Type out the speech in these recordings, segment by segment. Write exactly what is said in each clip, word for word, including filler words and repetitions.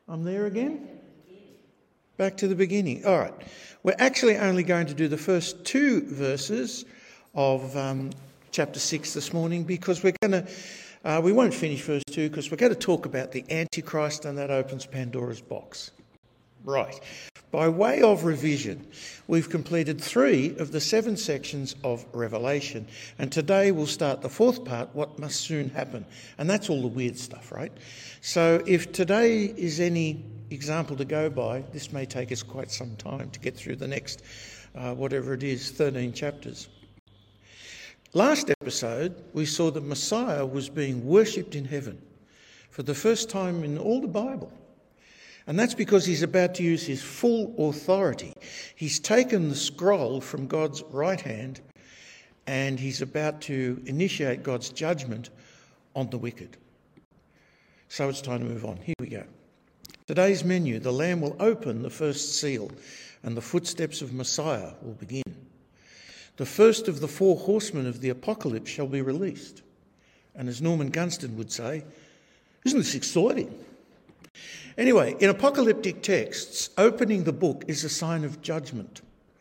I'm there again? Back to the beginning. All right. We're actually only going to do the first two verses of um, chapter six this morning because we're going to, uh, we won't finish verse two because we're going to talk about the Antichrist, and that opens Pandora's box. Right. By way of revision, we've completed three of the seven sections of Revelation, and today we'll start the fourth part, what must soon happen. And that's all the weird stuff, right? So if today is any example to go by, this may take us quite some time to get through the next, uh, whatever it is, thirteen chapters. Last episode, we saw that Messiah was being worshipped in heaven for the first time in all the Bible. And that's because he's about to use his full authority. He's taken the scroll from God's right hand and he's about to initiate God's judgment on the wicked. So it's time to move on. Here we go. Today's menu: the Lamb will open the first seal and the footsteps of Messiah will begin. The first of the four horsemen of the apocalypse shall be released. And as Norman Gunston would say, isn't this exciting? Anyway, in apocalyptic texts, opening the book is a sign of judgment.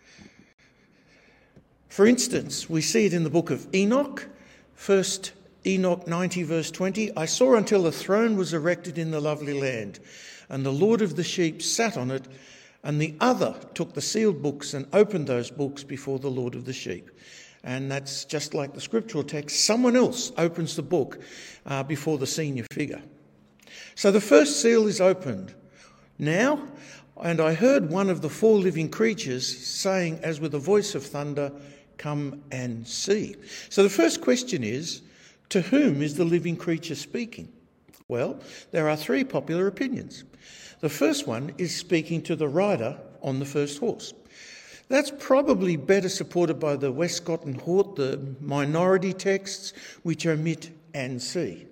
For instance, we see it in the book of Enoch, first Enoch ninety verse twenty. I saw until a throne was erected in the lovely land, and the Lord of the sheep sat on it, and the other took the sealed books and opened those books before the Lord of the sheep. And that's just like the scriptural text. Someone else opens the book uh, before the senior figure. So the first seal is opened now, and I heard one of the four living creatures saying, as with a voice of thunder, come and see. So the first question is, to whom is the living creature speaking? Well, there are three popular opinions. The first one is speaking to the rider on the first horse. That's probably better supported by the Westcott and Hort, the minority texts, which omit and see.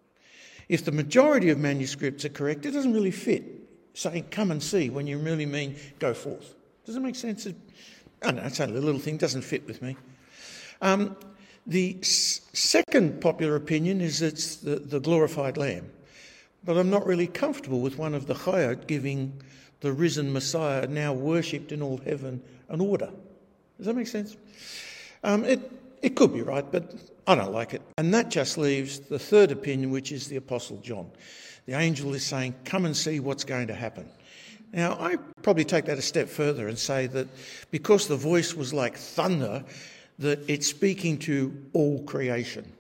If the majority of manuscripts are correct, it doesn't really fit saying come and see when you really mean go forth. Does it make sense? I don't know, it's only a little thing, doesn't fit with me. Um, the s- second popular opinion is it's the, the glorified Lamb. But I'm not really comfortable with one of the Chayot giving the risen Messiah, now worshipped in all heaven, an order. Does that make sense? Um, it, it could be right, but I don't like it. And that just leaves the third opinion, which is the Apostle John. The angel is saying, come and see what's going to happen. Now, I probably take that a step further and say that because the voice was like thunder, that it's speaking to all creation.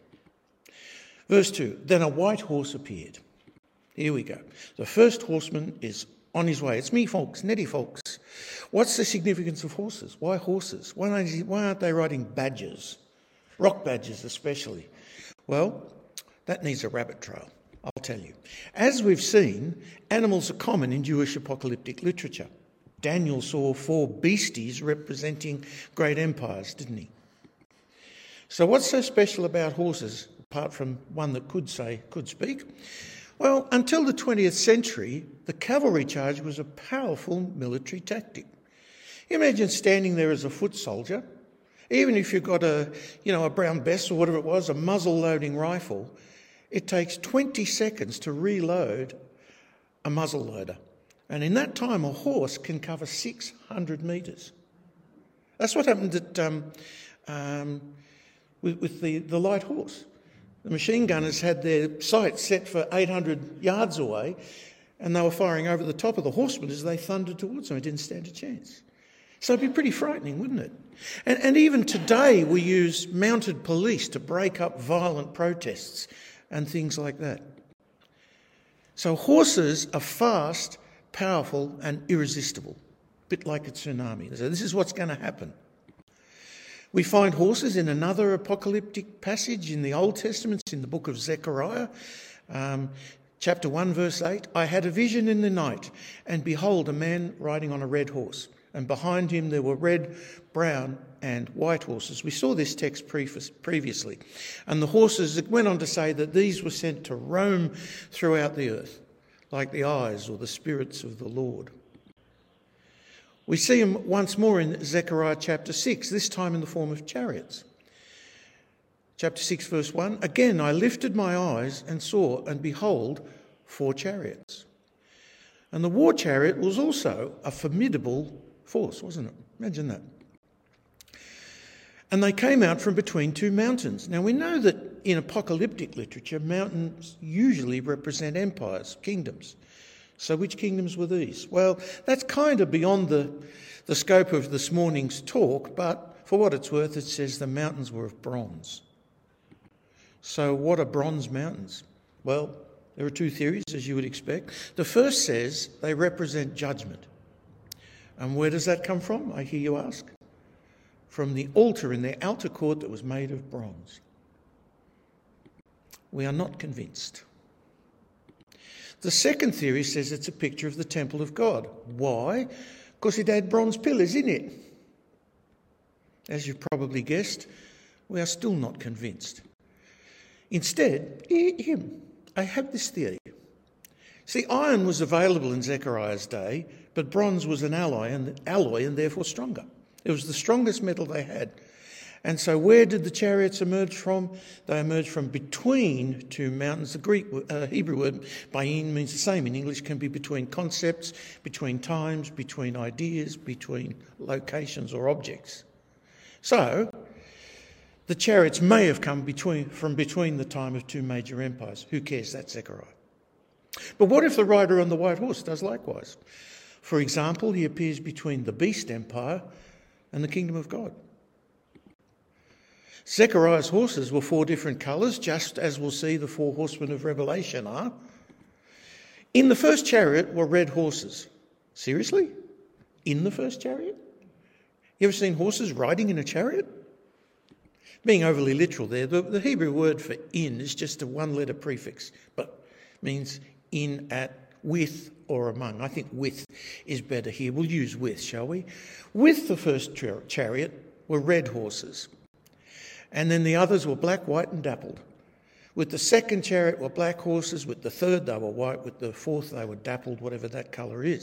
Verse two, then a white horse appeared. Here we go. The first horseman is on his way. It's me, folks, Nettie, folks. What's the significance of horses? Why horses? Why aren't, why aren't they riding badgers? Rock badgers especially. Well, that needs a rabbit trail, I'll tell you. As we've seen, animals are common in Jewish apocalyptic literature. Daniel saw four beasties representing great empires, didn't he? So what's so special about horses, apart from one that could say, could speak? Well, until the twentieth century, the cavalry charge was a powerful military tactic. You imagine standing there as a foot soldier, even if you've got a, you know, a Brown Bess or whatever it was, a muzzle-loading rifle, it takes twenty seconds to reload a muzzle loader. And in that time, a horse can cover six hundred metres. That's what happened at, um, um, with, with the, the light horse. The machine gunners had their sights set for eight hundred yards away, and they were firing over the top of the horsemen as they thundered towards them. It didn't stand a chance. So it'd be pretty frightening, wouldn't it? And, and even today we use mounted police to break up violent protests and things like that. So horses are fast, powerful and irresistible, a bit like a tsunami. So this is what's going to happen. We find horses in another apocalyptic passage in the Old Testament, in the book of Zechariah, um, chapter one, verse eight. I had a vision in the night, and behold, a man riding on a red horse, and behind him there were red, brown and white horses. We saw this text previously. And the horses, it went on to say that these were sent to roam throughout the earth, like the eyes or the spirits of the Lord. We see him once more in Zechariah chapter six, this time in the form of chariots. Chapter six, verse one, again I lifted my eyes and saw, and behold, four chariots. And the war chariot was also a formidable force, wasn't it? Imagine that. And they came out from between two mountains. Now we know that in apocalyptic literature, mountains usually represent empires, kingdoms. So which kingdoms were these? Well, that's kind of beyond the, the scope of this morning's talk, but for what it's worth, it says the mountains were of bronze. So what are bronze mountains? Well, there are two theories, as you would expect. The first says they represent judgment. And where does that come from, I hear you ask? From the altar in their outer court that was made of bronze. We are not convinced. The second theory says it's a picture of the temple of God. Why? Because it had bronze pillars in it. As you've probably guessed, we are still not convinced. Instead, him. I have this theory. See, iron was available in Zechariah's day, but bronze was an alloy and alloy and therefore stronger. It was the strongest metal they had. And so where did the chariots emerge from? They emerged from between two mountains. The Greek, uh, Hebrew word bayin means the same in English, can be between concepts, between times, between ideas, between locations or objects. So the chariots may have come between, from between the time of two major empires. Who cares? That's Zechariah. But what if the rider on the white horse does likewise? For example, he appears between the beast empire and the kingdom of God. Zechariah's horses were four different colours, just as we'll see the four horsemen of Revelation are. In the first chariot were red horses. Seriously? In the first chariot? You ever seen horses riding in a chariot? Being overly literal there, the, the Hebrew word for in is just a one-letter prefix, but means in, at, with or among. I think with is better here. We'll use with, shall we? With the first char- chariot were red horses. And then the others were black, white and dappled. With the second chariot were black horses. With the third they were white. With the fourth they were dappled, whatever that colour is.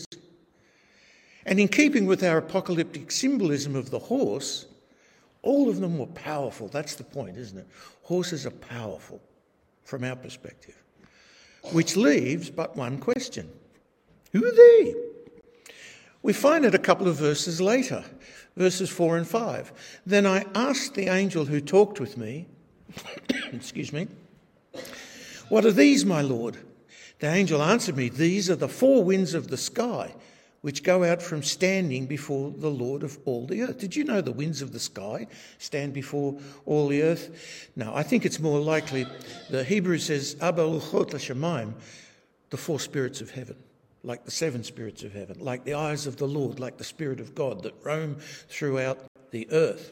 And in keeping with our apocalyptic symbolism of the horse, all of them were powerful. That's the point, isn't it? Horses are powerful from our perspective. Which leaves but one question. Who are they? We find it a couple of verses later. Verses four and five. Then I asked the angel who talked with me, excuse me, what are these, my Lord? The angel answered me, these are the four winds of the sky, which go out from standing before the Lord of all the earth. Did you know the winds of the sky stand before all the earth? No, I think it's more likely. The Hebrew says, Abba Luchot HaShamayim, the four spirits of heaven. Like the seven spirits of heaven, like the eyes of the Lord, like the Spirit of God that roam throughout the earth.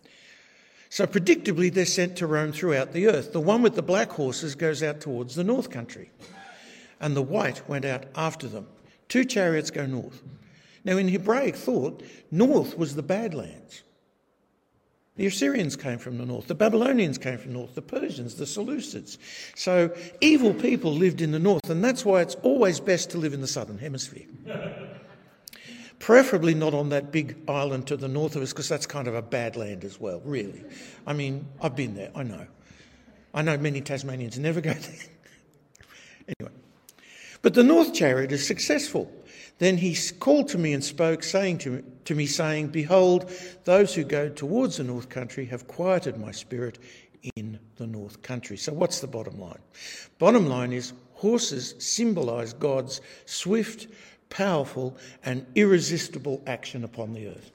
So predictably, they're sent to roam throughout the earth. The one with the black horses goes out towards the north country, and the white went out after them. Two chariots go north. Now, in Hebraic thought, north was the Badlands. The Assyrians came from the north, the Babylonians came from the north, the Persians, the Seleucids. So evil people lived in the north, and that's why it's always best to live in the southern hemisphere. Preferably not on that big island to the north of us, because that's kind of a bad land as well, really. I mean, I've been there, I know. I know many Tasmanians never go there. Anyway. But the north chariot is successful. Then he called to me and spoke, saying to, to me, saying, behold, those who go towards the north country have quieted my spirit in the north country. So what's the bottom line? Bottom line is horses symbolise God's swift, powerful and irresistible action upon the earth.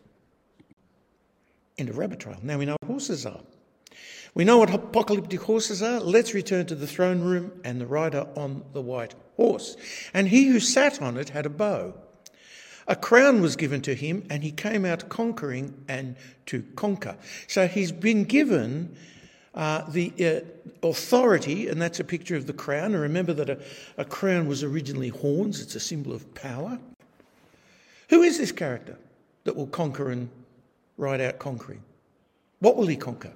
End of rabbit trail. Now we know what horses are. We know what apocalyptic horses are. Let's return to the throne room and the rider on the white horse. And he who sat on it had a bow. A crown was given to him, and he came out conquering and to conquer. So he's been given uh, the uh, authority, and that's a picture of the crown. And remember that a, a crown was originally horns. It's a symbol of power. Who is this character that will conquer and ride out conquering? What will he conquer?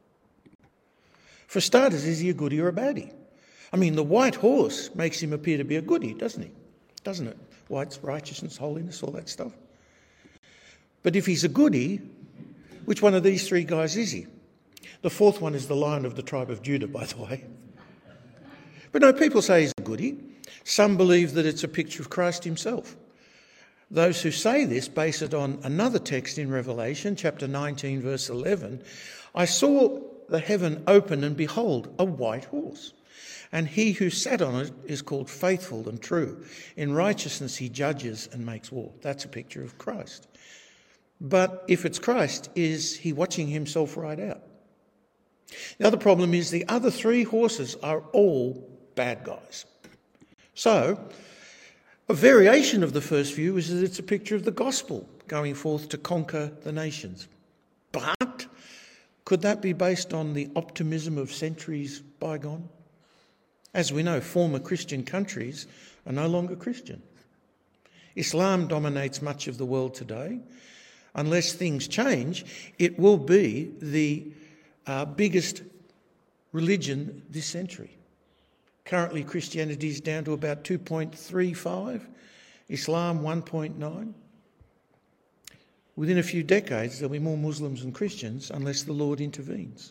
For starters, is he a goodie or a baddie? I mean, the white horse makes him appear to be a goodie, doesn't he? Doesn't it? White's righteousness, holiness, all that stuff. But if he's a goodie, which one of these three guys is he? The fourth one is the Lion of the tribe of Judah, by the way. But no, people say he's a goodie. Some believe that it's a picture of Christ himself. Those who say this base it on another text in Revelation, chapter nineteen, verse eleven. I saw the heaven open, and behold, a white horse. And he who sat on it is called Faithful and True. In righteousness he judges and makes war. That's a picture of Christ. But if it's Christ, is he watching himself right out? The other problem is the other three horses are all bad guys. So, a variation of the first view is that it's a picture of the gospel going forth to conquer the nations. But could that be based on the optimism of centuries bygone? As we know, former Christian countries are no longer Christian. Islam dominates much of the world today. Unless things change, it will be the uh, biggest religion this century. Currently, Christianity is down to about two point three five, Islam one point nine. Within a few decades, there'll be more Muslims than Christians unless the Lord intervenes.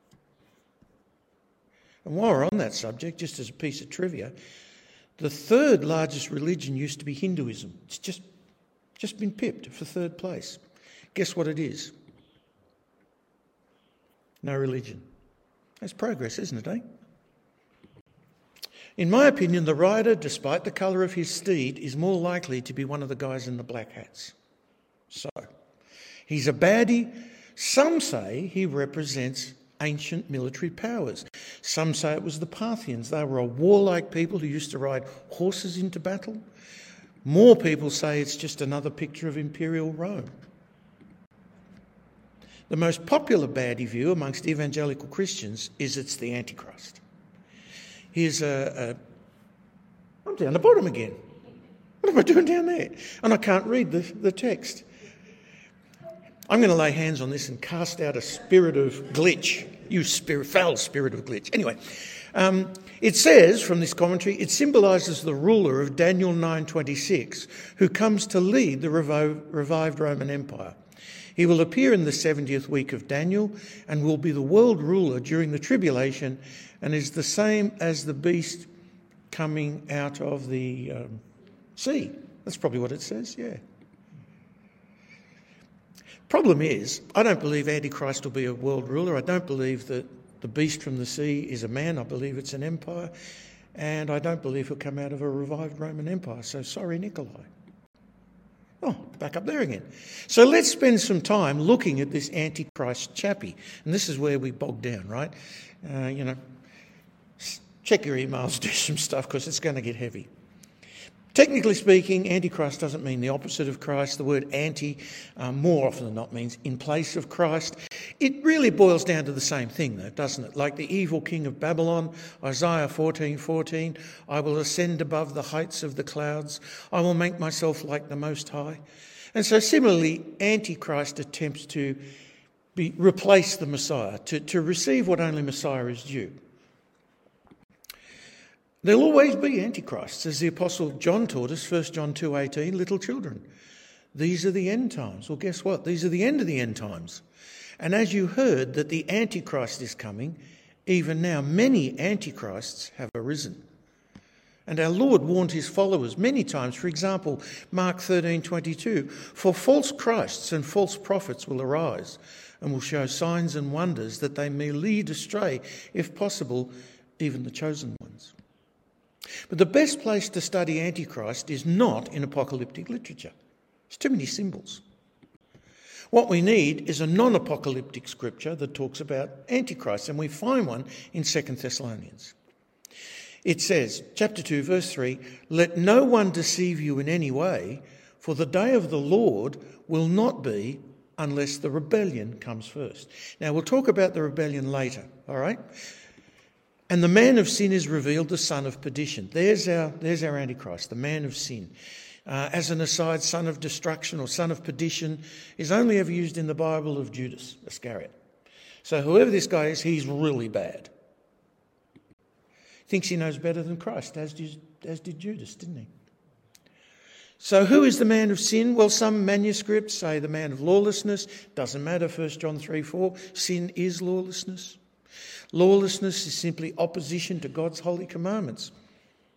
And while we're on that subject, just as a piece of trivia, the third largest religion used to be Hinduism. It's just, just been pipped for third place. Guess what it is? No religion. That's progress, isn't it, eh? In my opinion, the rider, despite the colour of his steed, is more likely to be one of the guys in the black hats. So, he's a baddie. Some say he represents ancient military powers. Some say it was the Parthians. They were a warlike people who used to ride horses into battle. More people say it's just another picture of imperial Rome. The most popular baddie view amongst evangelical Christians is it's the Antichrist. Here's a, a... I'm down the bottom again. What am I doing down there? And I can't read the, the text. I'm going to lay hands on this and cast out a spirit of glitch. You spirit, foul spirit of glitch. Anyway, um, it says from this commentary, it symbolises the ruler of Daniel nine twenty-six who comes to lead the revo- revived Roman Empire. He will appear in the seventieth week of Daniel and will be the world ruler during the tribulation and is the same as the beast coming out of the um, sea. That's probably what it says, yeah. Problem is, I don't believe Antichrist will be a world ruler. I don't believe that the beast from the sea is a man. I believe it's an empire. And I don't believe he'll come out of a revived Roman Empire. So sorry, Nikolai. Oh, back up there again. So let's spend some time looking at this Antichrist chappie. And this is where we bog down, right? Uh, you know, check your emails, do some stuff, because it's going to get heavy. Technically speaking, Antichrist doesn't mean the opposite of Christ. The word anti um, more often than not means in place of Christ. It really boils down to the same thing though, doesn't it? Like the evil king of Babylon, Isaiah fourteen fourteen, I will ascend above the heights of the clouds. I will make myself like the Most High. And so similarly, Antichrist attempts to be, replace the Messiah, to, to receive what only Messiah is due. There'll always be antichrists, as the Apostle John taught us, First John two eighteen, little children. These are the end times. Well, guess what? These are the end of the end times. And as you heard that the Antichrist is coming, even now many antichrists have arisen. And our Lord warned his followers many times. For example, Mark thirteen twenty-two, for false Christs and false prophets will arise and will show signs and wonders that they may lead astray, if possible, even the chosen ones. But the best place to study Antichrist is not in apocalyptic literature. There's too many symbols. What we need is a non-apocalyptic scripture that talks about Antichrist, and we find one in Second Thessalonians. It says, chapter two, verse three, let no one deceive you in any way, for the day of the Lord will not be unless the rebellion comes first. Now, we'll talk about the rebellion later, all right? And the man of sin is revealed, the son of perdition. There's our, there's our Antichrist, the man of sin. Uh, as an aside, son of destruction or son of perdition is only ever used in the Bible of Judas Iscariot. So whoever this guy is, he's really bad. Thinks he knows better than Christ, as did, as did Judas, didn't he? So who is the man of sin? Well, some manuscripts say the man of lawlessness. Doesn't matter, First John three four. Sin is lawlessness. Lawlessness is simply opposition to God's holy commandments.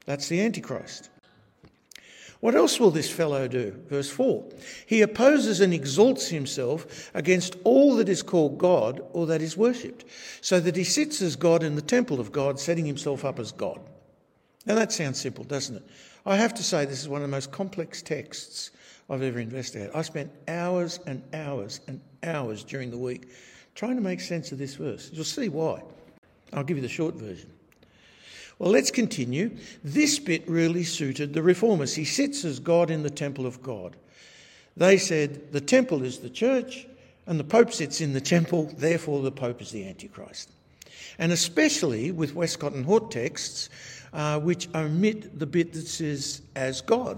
That's the Antichrist. What else will this fellow do? Verse four. He opposes and exalts himself against all that is called God or that is worshipped, so that he sits as God in the temple of God, setting himself up as God. Now that sounds simple, doesn't it? I have to say this is one of the most complex texts I've ever investigated. I spent hours and hours and hours during the week trying to make sense of this verse. You'll see why. I'll give you the short version. Well, let's continue. This bit really suited the reformers. He sits as God in the temple of God. They said the temple is the church and the Pope sits in the temple, therefore the Pope is the Antichrist. And especially with Westcott and Hort texts, uh, which omit the bit that says as God.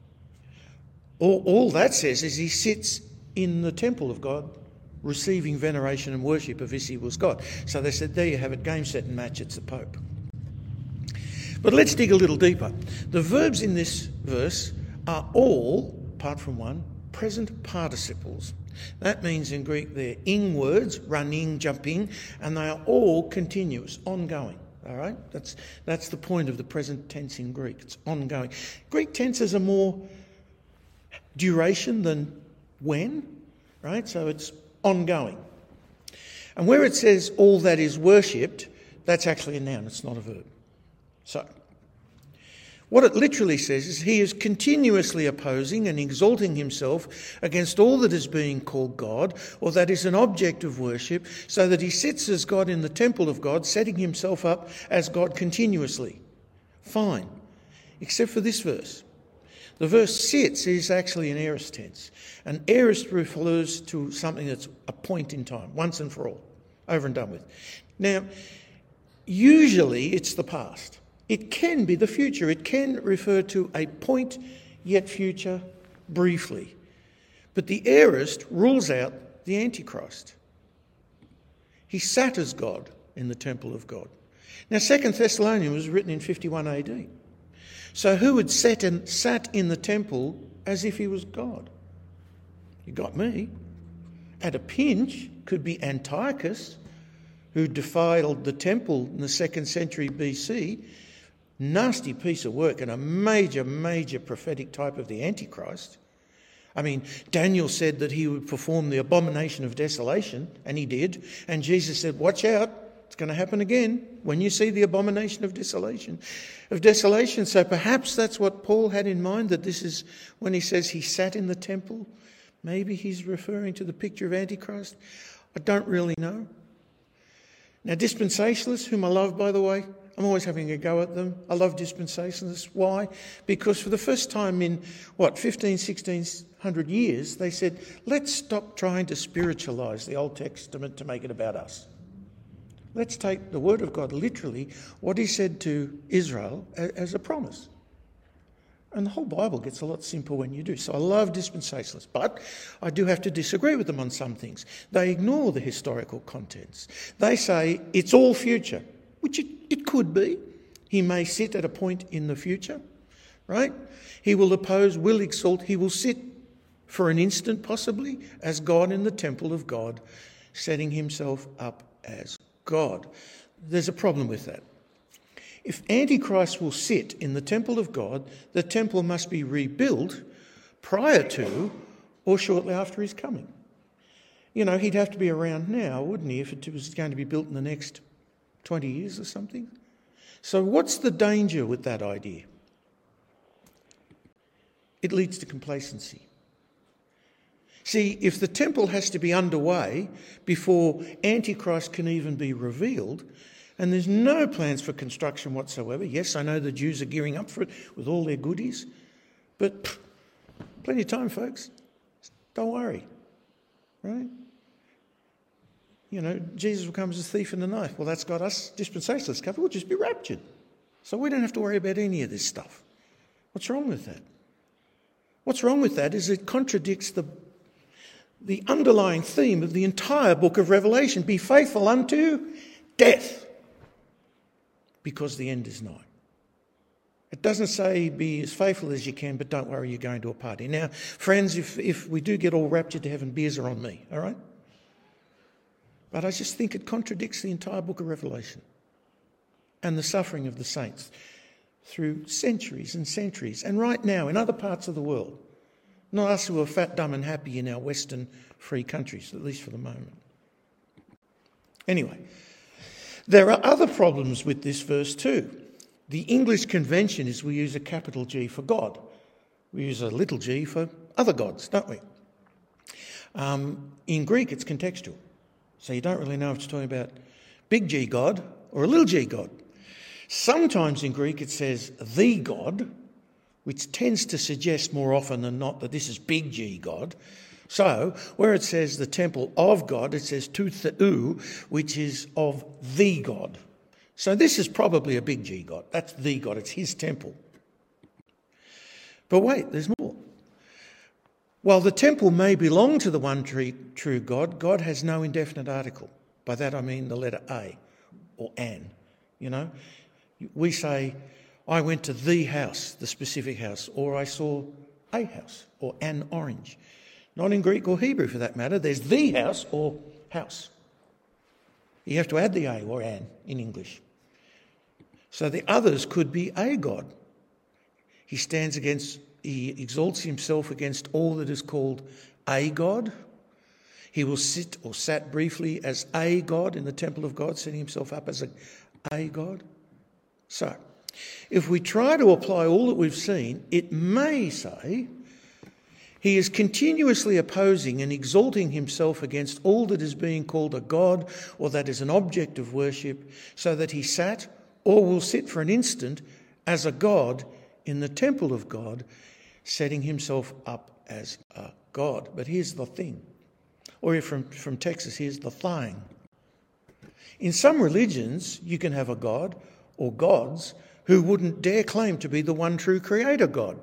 All, all that says is he sits in the temple of God, receiving veneration and worship of if he was God. So they said, there you have it, game, set and match, it's the Pope. But let's dig a little deeper. The verbs in this verse are all, apart from one, present participles. That means in Greek they're ing words, running, jumping, and they are all continuous, ongoing. All right? That's, that's the point of the present tense in Greek. It's ongoing. Greek tenses are more duration than when, right? So it's ongoing. And where it says all that is worshipped, that's actually a noun, it's not a verb. So, what it literally says is he is continuously opposing and exalting himself against all that is being called God or that is an object of worship, so that he sits as God in the temple of God, setting himself up as God continuously. Fine, except for this verse. The verse sits is actually an aorist tense. An aorist refers to something that's a point in time, once and for all, over and done with. Now, usually it's the past. It can be the future. It can refer to a point yet future briefly. But the aorist rules out the Antichrist. He sat as God in the temple of God. Now, Second Thessalonians was written in fifty-one A D. So who had sat, and sat in the temple as if he was God? You got me. At a pinch, could be Antiochus, who defiled the temple in the second century B C. Nasty piece of work and a major, major prophetic type of the Antichrist. I mean, Daniel said that he would perform the abomination of desolation, and he did. And Jesus said, watch out, it's going to happen again when you see the abomination of desolation. Of desolation. So perhaps that's what Paul had in mind, that this is when he says he sat in the temple. Maybe he's referring to the picture of Antichrist. I don't really know. Now, dispensationalists, whom I love, by the way, I'm always having a go at them. I love dispensationalists. Why? Because for the first time in, what, fifteen, sixteen hundred years, they said, let's stop trying to spiritualise the Old Testament to make it about us. Let's take the Word of God literally, what he said to Israel, as a promise. And the whole Bible gets a lot simpler when you do. So I love dispensationalists, but I do have to disagree with them on some things. They ignore the historical contents. They say it's all future, which it, it could be. He may sit at a point in the future, right? He will oppose, will exalt, he will sit for an instant possibly as God in the temple of God, setting himself up as God. There's a problem with that. If Antichrist will sit in the temple of God, the temple must be rebuilt prior to or shortly after his coming. You know, he'd have to be around now, wouldn't he, if it was going to be built in the next twenty years or something? So what's the danger with that idea? It leads to complacency. See, if the temple has to be underway before Antichrist can even be revealed, and there's no plans for construction whatsoever. Yes, I know the Jews are gearing up for it with all their goodies, but pff, plenty of time, folks. Don't worry, right? You know, Jesus will come as a thief in the night. Well, that's got us dispensationalists covered. We'll just be raptured. So we don't have to worry about any of this stuff. What's wrong with that? What's wrong with that is it contradicts the, the underlying theme of the entire book of Revelation. Be faithful unto death, because the end is nigh. It doesn't say be as faithful as you can, but don't worry, you're going to a party. Now, friends, if, if we do get all raptured to heaven, beers are on me, all right? But I just think it contradicts the entire book of Revelation and the suffering of the saints. through centuries and centuries. And right now, in other parts of the world, not us who are fat, dumb and happy in our Western free countries, at least for the moment. Anyway, there are other problems with this verse too. The English convention is we use a capital G for God. We use a little g for other gods, don't we? Um, in Greek, it's contextual. So you don't really know if it's talking about big G God or a little g God. Sometimes in Greek it says the God, which tends to suggest more often than not that this is big G God. So where it says the temple of God, it says tu theou, which is of the God. So this is probably a big G God. That's the God. It's his temple. But wait, there's more. While the temple may belong to the one true, true God, God has no indefinite article. By that I mean the letter A or an. You know, we say, I went to the house, the specific house, or I saw a house or an orange. Not in Greek or Hebrew for that matter. There's the house or house. You have to add the a or an in English. So the others could be a God. He stands against, he exalts himself against all that is called a God. He will sit or sat briefly as a God in the temple of God, setting himself up as a, a God. So, if we try to apply all that we've seen, it may say he is continuously opposing and exalting himself against all that is being called a God or that is an object of worship, so that he sat or will sit for an instant as a God in the temple of God, setting himself up as a God. But here's the thing. Or if from, from Texas, here's the thing. In some religions, you can have a God or gods who wouldn't dare claim to be the one true creator God.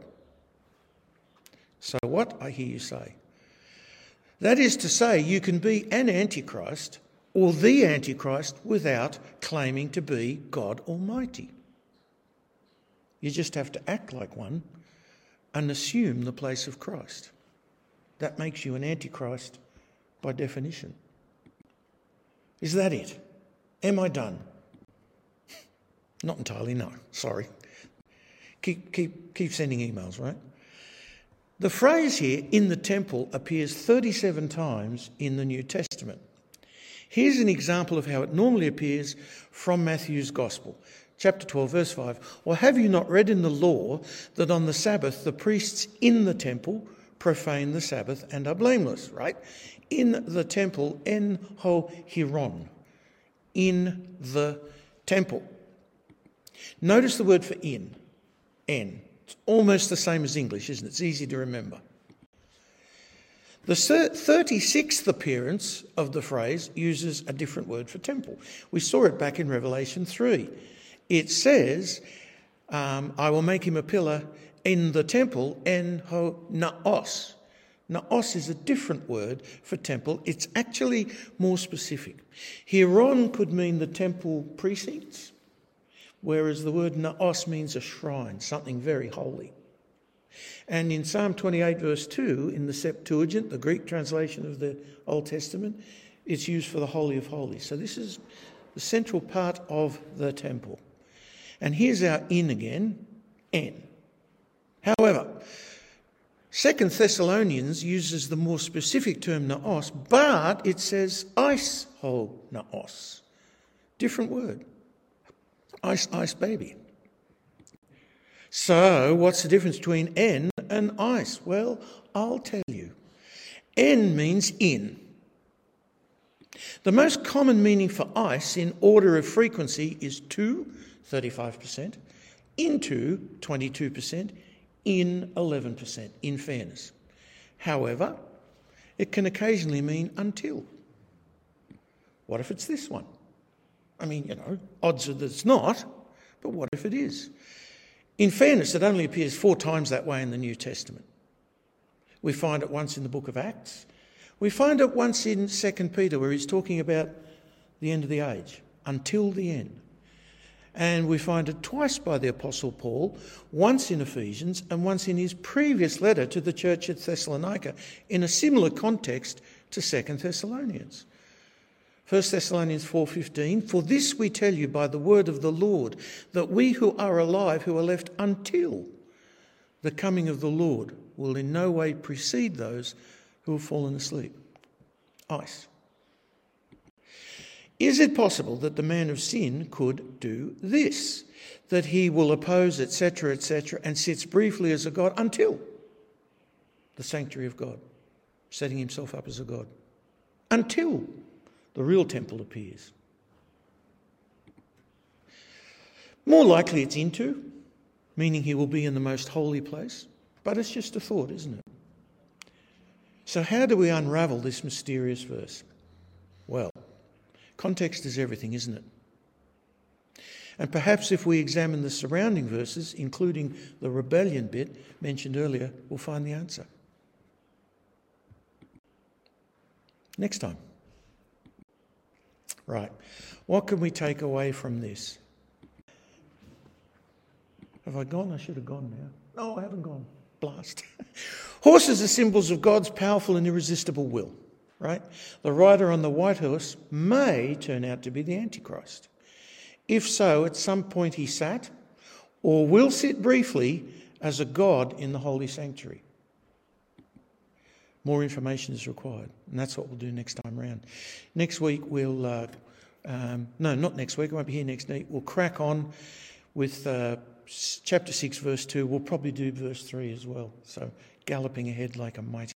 So what, I hear you say? That is to say, you can be an Antichrist or the Antichrist without claiming to be God Almighty. You just have to act like one and assume the place of Christ. That makes you an Antichrist by definition. Is that it? Am I done? Not entirely, no. Sorry. Keep, keep, keep sending emails, right? The phrase here, in the temple, appears thirty-seven times in the New Testament. Here's an example of how it normally appears from Matthew's Gospel. Chapter twelve, verse five. Or have you not read in the law that on the Sabbath the priests in the temple profane the Sabbath and are blameless, right? In the temple, en ho hieron. In the temple. Notice the word for in, en. It's almost the same as English, isn't it? It's easy to remember. The thirty-sixth appearance of the phrase uses a different word for temple. We saw it back in Revelation three. It says, um, I will make him a pillar in the temple, en ho naos. Naos is a different word for temple. It's actually more specific. Hieron could mean the temple precincts, whereas the word naos means a shrine, something very holy. And in Psalm twenty-eight verse two, in the Septuagint, the Greek translation of the Old Testament, it's used for the Holy of Holies. So this is the central part of the temple. And here's our in again, en. However, Second Thessalonians uses the more specific term naos, but it says eis ho naos. Different word. Ice, ice baby. So what's the difference between en and ice? Well, I'll tell you. En means in. The most common meaning for ice in order of frequency is to, thirty-five percent, into, twenty-two percent, in, eleven percent, in fairness. However, it can occasionally mean until. What if it's this one? I mean, you know, odds are that it's not, but what if it is? In fairness, it only appears four times that way in the New Testament. We find it once in the book of Acts. We find it once in Second Peter, where he's talking about the end of the age, until the end. And we find it twice by the Apostle Paul, once in Ephesians and once in his previous letter to the church at Thessalonica, in a similar context to Second Thessalonians. First Thessalonians four fifteen, for this we tell you by the word of the Lord, that we who are alive, who are left until the coming of the Lord, will in no way precede those who have fallen asleep. Ice. Is it possible that the man of sin could do this? That he will oppose, et cetera, et cetera, and sits briefly as a god until the sanctuary of God, setting himself up as a god, until the real temple appears. More likely it's into, meaning he will be in the most holy place, but it's just a thought, isn't it? So how do we unravel this mysterious verse? Well, context is everything, isn't it? And perhaps if we examine the surrounding verses, including the rebellion bit mentioned earlier, we'll find the answer. Next time. Right. What can we take away from this? Have I gone? I should have gone now. No, I haven't gone. Blast. Horses are symbols of God's powerful and irresistible will, right? The rider on the white horse may turn out to be the Antichrist. If so, at some point he sat or will sit briefly as a god in the holy sanctuary. More information is required, and that's what we'll do next time around. Next week we'll, uh, um, no, not next week, I won't be here next week. We'll crack on with uh, chapter six, verse two. We'll probably do verse three as well. So galloping ahead like a mighty